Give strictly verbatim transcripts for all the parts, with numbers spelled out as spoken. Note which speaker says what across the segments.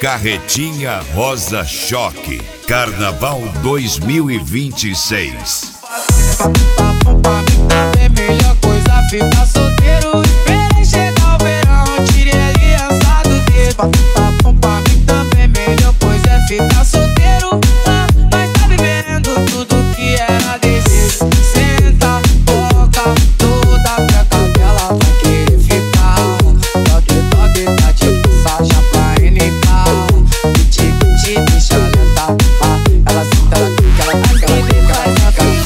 Speaker 1: Carretinha Rosa Choque, Carnaval dois mil e vinte e seis.
Speaker 2: É melhor coisa ficar solteiro. Esperei chegar o verão, tirei a aliança do dedo. Pra mim também melhor coisa é ficar solteiro. Mas tá vivendo tudo que era desejo. Senta, toca, toda pra cadela vai querer ficar. Toque, toque, tá tipo Sacha pra N K. Te, te deixa lenta. Ela senta, ela fica, ela fica, ela fica, ela fica.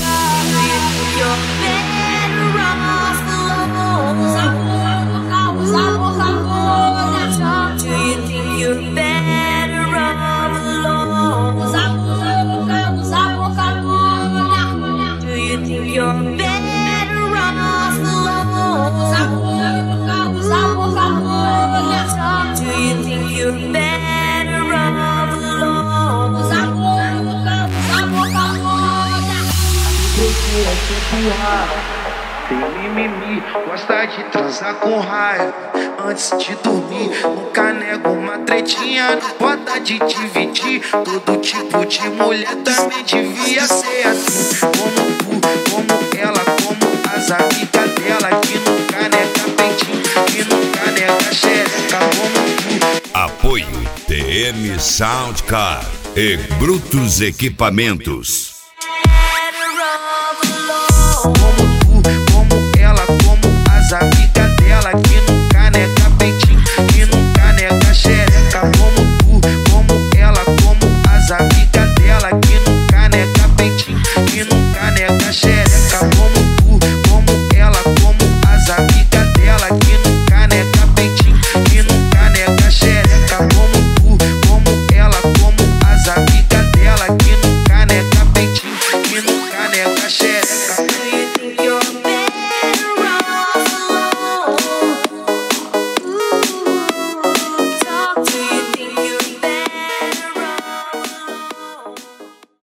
Speaker 3: Tem mimimi, gosta de transar com raiva antes de dormir. Nunca nego uma tretinha, não pode de dividir. Todo tipo de mulher também devia ser assim. Como tu, como ela, como as amigas dela. Que nunca nega peitinho, que nunca nega xereca. Como tu.
Speaker 1: Apoio T M Soundcar e Brutus Equipamentos.